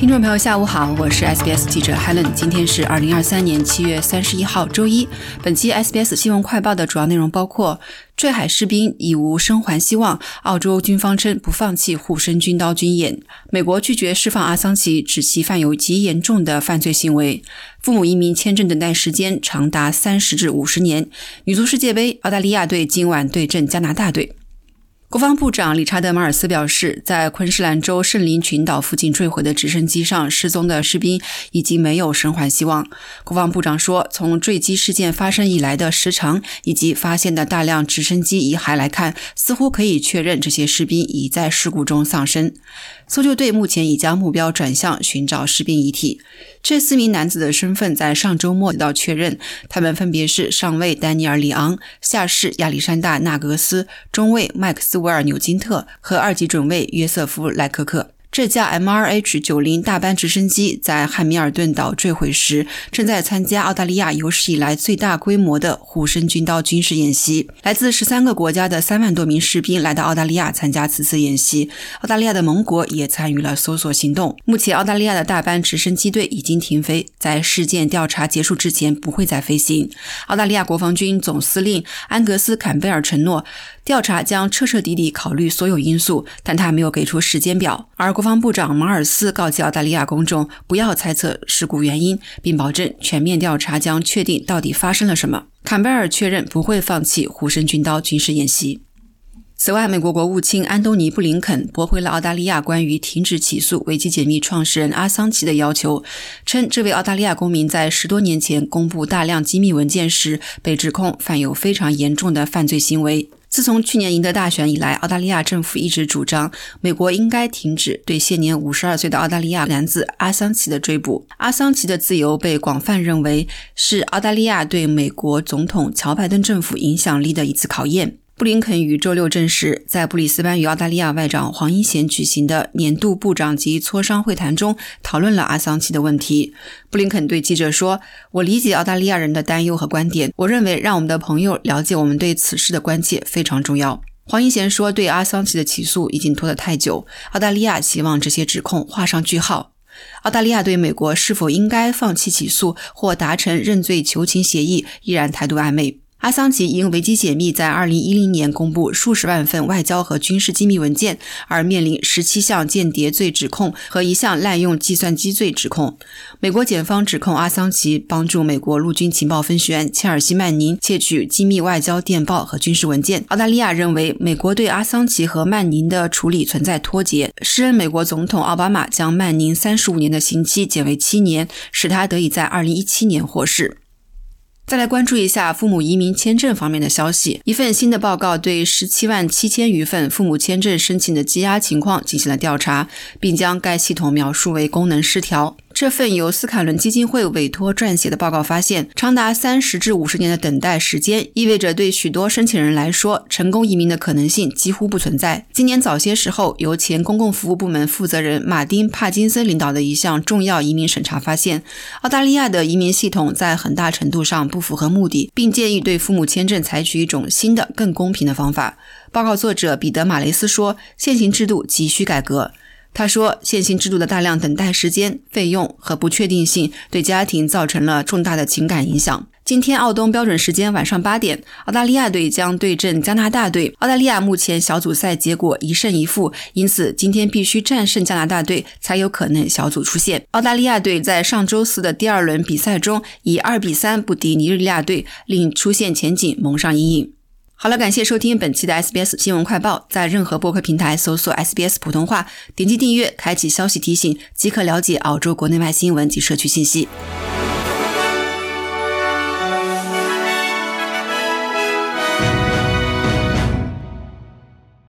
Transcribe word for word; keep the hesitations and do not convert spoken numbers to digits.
听众朋友下午好，我是 S B S 记者 Helen， 今天是二零二三年七月三十一号周一。本期 S B S 新闻快报的主要内容包括：坠海士兵已无生还希望，澳洲军方称不放弃护身军刀军演；美国拒绝释放阿桑奇，指其犯有极严重的犯罪行为；父母移民签证等待时间长达三十至五十年；女足世界杯，澳大利亚队今晚对阵加拿大队。国防部长理查德·马尔斯表示，在昆士兰州圣灵群岛附近坠毁的直升机上失踪的士兵已经没有生还希望。国防部长说，从坠机事件发生以来的时长以及发现的大量直升机遗骸来看，似乎可以确认这些士兵已在事故中丧生。搜救队目前已将目标转向寻找士兵遗体。这四名男子的身份在上周末得到确认，他们分别是上尉丹尼尔·里昂、下士亚历山大·纳格斯、中尉麦克斯韦尔·纽金特和二级准尉约瑟夫·莱克克。这架 M R H 九十 大班直升机在汉密尔顿岛坠毁时，正在参加澳大利亚有史以来最大规模的护身军刀军事演习。来自十三个国家的三万多名士兵来到澳大利亚参加此次演习，澳大利亚的盟国也参与了搜索行动。目前澳大利亚的大班直升机队已经停飞，在事件调查结束之前不会再飞行。澳大利亚国防军总司令安格斯·坎贝尔承诺，调查将彻彻底底考虑所有因素，但他没有给出时间表。而国防部长马尔斯告诫澳大利亚公众不要猜测事故原因，并保证全面调查将确定到底发生了什么。坎贝尔确认不会放弃护身军刀军事演习。此外，美国国务卿安东尼·布林肯驳回了澳大利亚关于停止起诉维基解密创始人阿桑奇的要求，称这位澳大利亚公民在十多年前公布大量机密文件时被指控犯有非常严重的犯罪行为。自从去年赢得大选以来，澳大利亚政府一直主张美国应该停止对现年五十二岁的澳大利亚男子阿桑奇的追捕。阿桑奇的自由被广泛认为是澳大利亚对美国总统乔拜登政府影响力的一次考验。布林肯于周六证实，在布里斯班与澳大利亚外长黄英贤举行的年度部长级磋商会谈中讨论了阿桑奇的问题。布林肯对记者说，我理解澳大利亚人的担忧和观点，我认为让我们的朋友了解我们对此事的关切非常重要。黄英贤说，对阿桑奇的起诉已经拖得太久，澳大利亚希望这些指控画上句号。澳大利亚对美国是否应该放弃起诉或达成认罪求情协议依然态度暧昧。阿桑奇因维基解密在二零一零年公布数十万份外交和军事机密文件而面临十七项间谍罪指控和一项滥用计算机罪指控。美国检方指控阿桑奇帮助美国陆军情报分析员切尔西·曼宁窃取机密外交电报和军事文件。澳大利亚认为美国对阿桑奇和曼宁的处理存在脱节，时任美国总统奥巴马将曼宁三十五年的刑期减为七年，使他得以在二零一七年获释。再来关注一下父母移民签证方面的消息。一份新的报告对十七万七千余份父母签证申请的积压情况进行了调查，并将该系统描述为功能失调。这份由斯凯伦基金会委托撰写的报告发现，长达三十至五十年的等待时间意味着对许多申请人来说，成功移民的可能性几乎不存在。今年早些时候，由前公共服务部门负责人马丁·帕金森领导的一项重要移民审查发现，澳大利亚的移民系统在很大程度上不符合目的，并建议对父母签证采取一种新的更公平的方法。报告作者彼得·马雷斯说，现行制度急需改革。他说，现行制度的大量等待时间、费用和不确定性对家庭造成了重大的情感影响。今天澳东标准时间晚上八点，澳大利亚队将对阵加拿大队。澳大利亚目前小组赛结果一胜一负，因此今天必须战胜加拿大队才有可能小组出线。澳大利亚队在上周四的第二轮比赛中以二比三不敌尼日利亚队，令出线前景蒙上阴影。好了，感谢收听本期的 S B S 新闻快报，在任何播客平台搜索 S B S 普通话，点击订阅，开启消息提醒，即可了解澳洲国内外新闻及社区信息。